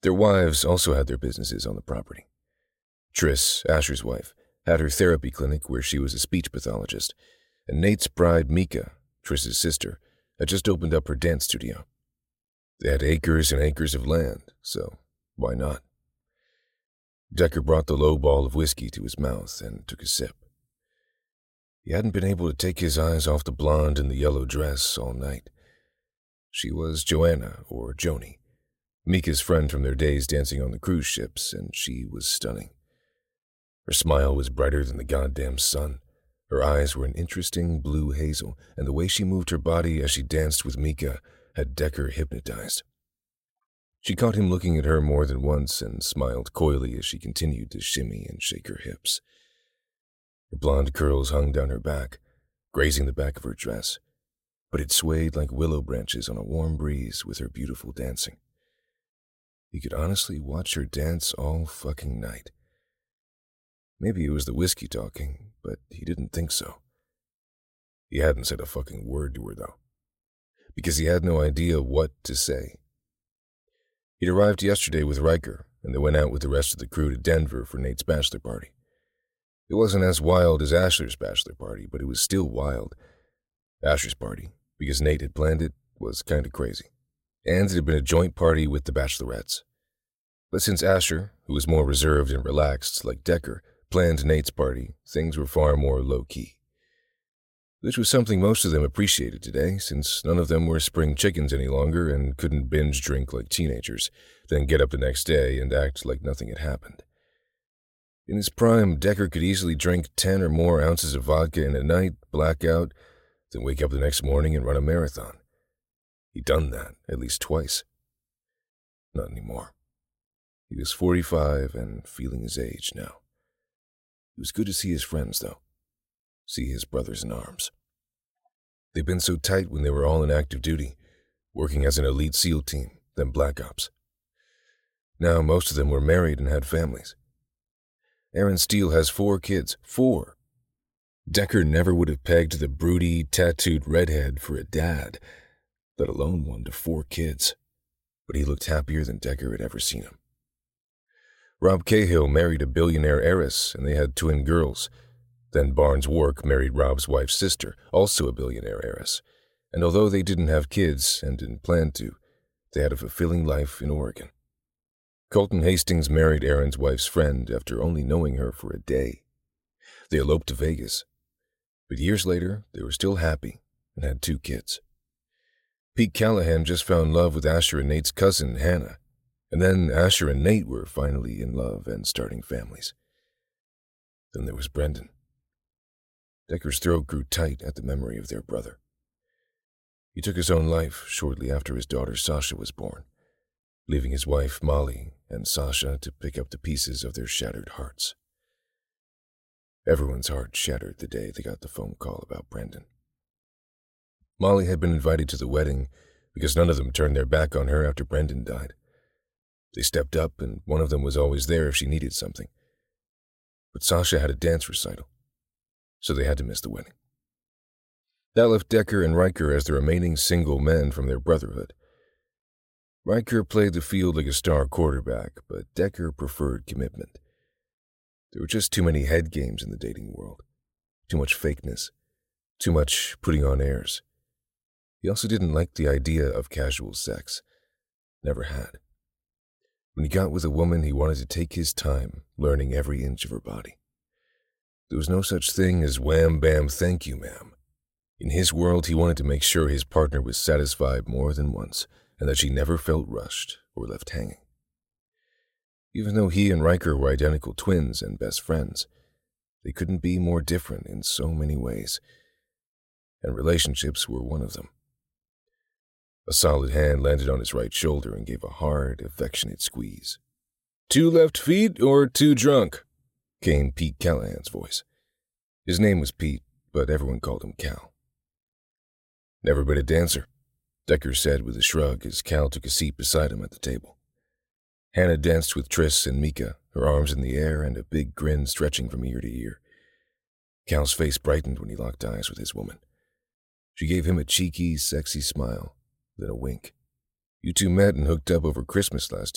Their wives also had their businesses on the property. Triss, Asher's wife, had her therapy clinic where she was a speech pathologist, and Nate's bride, Mika, Triss's sister, had just opened up her dance studio. They had acres and acres of land, so why not? Decker brought the low ball of whiskey to his mouth and took a sip. He hadn't been able to take his eyes off the blonde in the yellow dress all night. She was Joanna, or Joni, Mika's friend from their days dancing on the cruise ships, and she was stunning. Her smile was brighter than the goddamn sun. Her eyes were an interesting blue hazel, and the way she moved her body as she danced with Mika had Decker hypnotized. She caught him looking at her more than once and smiled coyly as she continued to shimmy and shake her hips. Her blonde curls hung down her back, grazing the back of her dress, but it swayed like willow branches on a warm breeze with her beautiful dancing. He could honestly watch her dance all fucking night. Maybe it was the whiskey talking, but he didn't think so. He hadn't said a fucking word to her, though, because he had no idea what to say. He'd arrived yesterday with Riker, and they went out with the rest of the crew to Denver for Nate's bachelor party. It wasn't as wild as Asher's bachelor party, but it was still wild. Asher's party, because Nate had planned it, was kind of crazy, and it had been a joint party with the bachelorettes. But since Asher, who was more reserved and relaxed, like Decker, planned Nate's party, things were far more low-key. Which was something most of them appreciated today, since none of them were spring chickens any longer and couldn't binge drink like teenagers, then get up the next day and act like nothing had happened. In his prime, Decker could easily drink 10 or more ounces of vodka in a night, black out, then wake up the next morning and run a marathon. He'd done that at least twice. Not anymore. He was 45 and feeling his age now. It was good to see his friends, though. See his brothers in arms. They'd been so tight when they were all in active duty, working as an elite SEAL team, then Black Ops. Now most of them were married and had families. Aaron Steele has 4 kids. 4! Decker never would have pegged the broody, tattooed redhead for a dad, let alone one to 4 kids. But he looked happier than Decker had ever seen him. Rob Cahill married a billionaire heiress, and they had twin girls. Then Barnes Wark married Rob's wife's sister, also a billionaire heiress. And although they didn't have kids and didn't plan to, they had a fulfilling life in Oregon. Colton Hastings married Aaron's wife's friend after only knowing her for a day. They eloped to Vegas. But years later, they were still happy and had 2 kids. Pete Callahan just found love with Asher and Nate's cousin, Hannah. And then Asher and Nate were finally in love and starting families. Then there was Brendan. Decker's throat grew tight at the memory of their brother. He took his own life shortly after his daughter Sasha was born, leaving his wife Molly and Sasha to pick up the pieces of their shattered hearts. Everyone's heart shattered the day they got the phone call about Brendan. Molly had been invited to the wedding because none of them turned their back on her after Brendan died. They stepped up, and one of them was always there if she needed something. But Sasha had a dance recital, so they had to miss the wedding. That left Decker and Riker as the remaining single men from their brotherhood. Riker played the field like a star quarterback, but Decker preferred commitment. There were just too many head games in the dating world, too much fakeness, too much putting on airs. He also didn't like the idea of casual sex. Never had. When he got with a woman, he wanted to take his time, learning every inch of her body. There was no such thing as wham, bam, thank you, ma'am. In his world, he wanted to make sure his partner was satisfied more than once, and that she never felt rushed or left hanging. Even though he and Riker were identical twins and best friends, they couldn't be more different in so many ways, and relationships were one of them. A solid hand landed on his right shoulder and gave a hard, affectionate squeeze. 2 left feet or 2 drunk? Came Pete Callahan's voice. His name was Pete, but everyone called him Cal. Never been a dancer, Decker said with a shrug as Cal took a seat beside him at the table. Hannah danced with Triss and Mika, her arms in the air and a big grin stretching from ear to ear. Cal's face brightened when he locked eyes with his woman. She gave him a cheeky, sexy smile, then a wink. You 2 met and hooked up over Christmas last